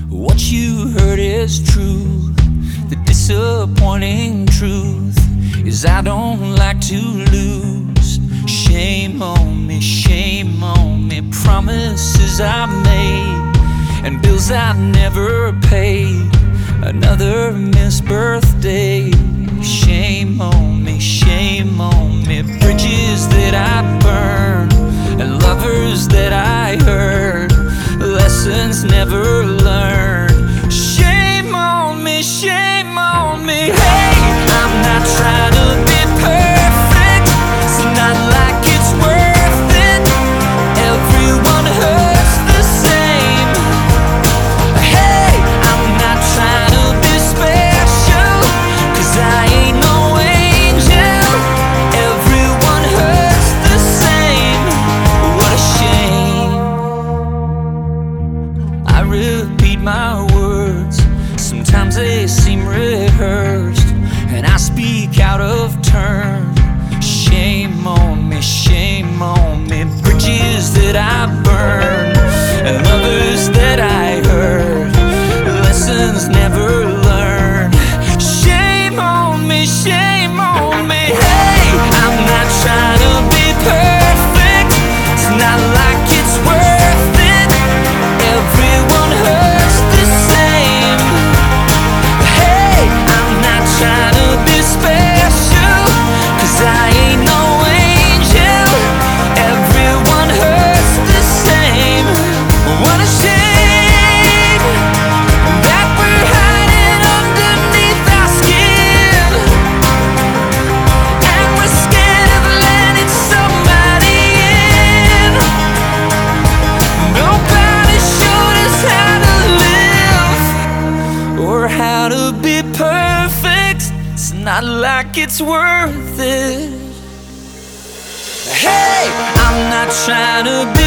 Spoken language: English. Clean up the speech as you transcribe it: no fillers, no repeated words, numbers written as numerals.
What you heard is true. The disappointing truth is I don't like to lose. Shame on me, shame on me. Promises I made and bills I never paid. Another missed birthday. Shame on me, shame on me. Bridges that I burned and lovers that I hurt. Lessons never learned. Shame on me, shame on me. Hey, I'm not trying to be perfect. It's not like it's worth it. Everyone hurts the same. Hey, I'm not trying to be special, 'cause I ain't no angel. Everyone hurts the same. What a shame. I repeat my words, sometimes they seem rehearsed, and I speak out of turn. Shame on me, shame on me. Bridges that I burned and lovers that I hurt. Lessons never learned. Shame on me, shame on me. Hey, I'm not trying to be perfect. It's not like it's worth it. Everyone hurts the same. Hey, I'm not trying to be special, 'cause I ain't no angel. Everyone hurts the same. What a shame that we're hiding underneath our skin, and we're scared of letting somebody in. Nobody showed us how to live or how to be perfect. It's not like it's worth it. Hey, I'm not trying to be